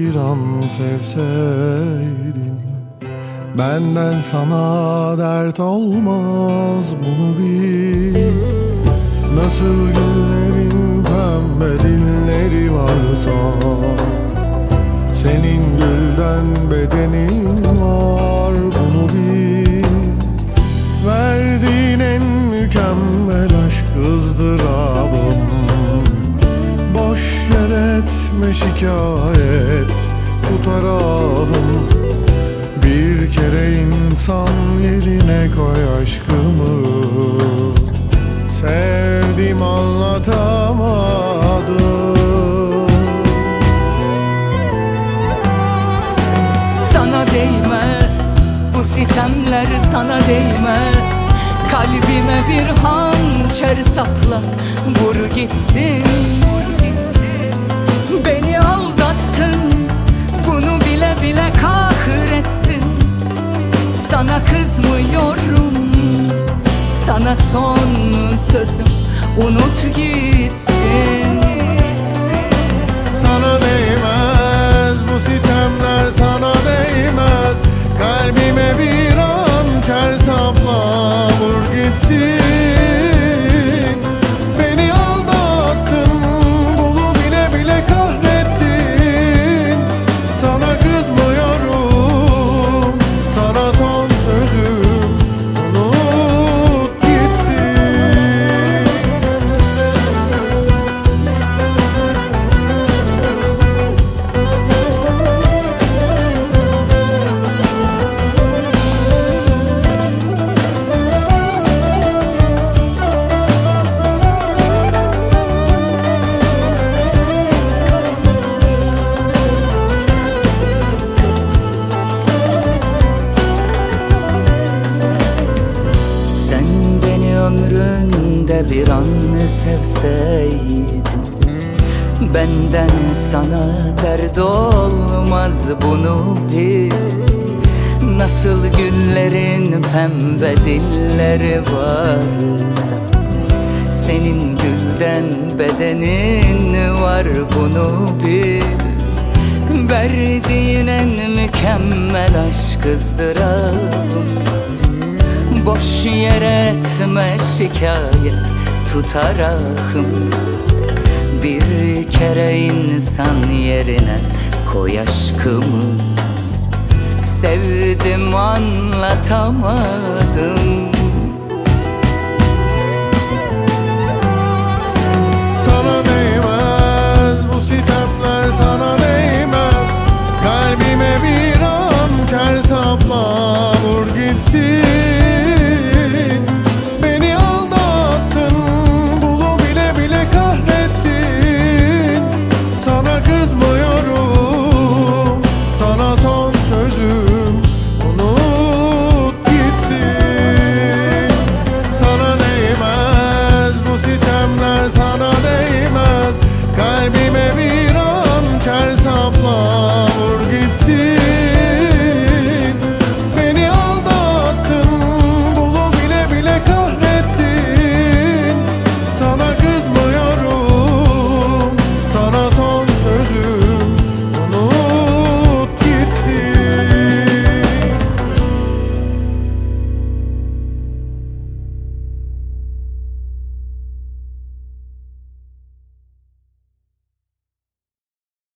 bir an sevseydin, benden sana dert olmaz, bunu bil. Nasıl güllerin pembe dilleri varsa, senin gülden bedenin var, bunu bil. Verdiğin en mükemmel aşk ızdırabım, boş yer etme şikayet, tutar ahım. Bir kere insan yerine koy aşkımı, sevdim anlatamadım. Sana değmez bu sitemler, sana değmez. Kalbime bir hançer sapla, vur gitsin. Beni aldattın, bunu bile bile kahrettin. Sana kızmıyorum, sana son sözüm, unut gitsin. Sana değmez bu sitemler, sana değmez. Kalbime bir hançer sapla, vur gitsin. Beni aldattın, bunu bile bile kahrettin. Sana kızmıyorum, sana son sözüm, unut gitsin. Ömründe bir an sevseydin, benden sana dert olmaz, bunu bil. Nasıl güllerin pembe dilleri varsa, senin gülden bedenin var, bunu bil. Verdiğin en mükemmel aşk ızdırabım, boş yere etme şikayet, tutar ahım. Bir kere insan yerine koy aşkımı, sevdim anlatamadım.